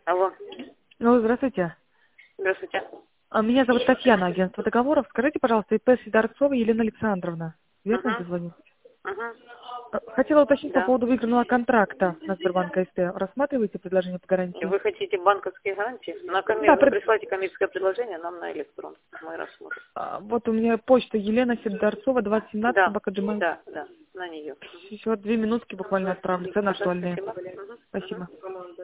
Алло, Алло, здравствуйте. здравствуйте. Меня зовут Татьяна, агентство договоров. Скажите, пожалуйста, ИП Сидорцова Елена Александровна. Верно Угу, дозвонилась? угу, Хотела уточнить по да. поводу выигранного контракта на Сбербанк АСТ. Рассматриваете предложение по И гарантии? вы хотите банковские гарантии? Да, Вы присылайте коммерческое предложение нам на электрон. Мы рассмотрим. вот у меня почта Елена Сидорцова, 2017, Да, собака Gmail. да, на нее. Еще 2 минутки буквально отправлю. Цены Ага, актуальные. спасибо. Угу, Спасибо. угу.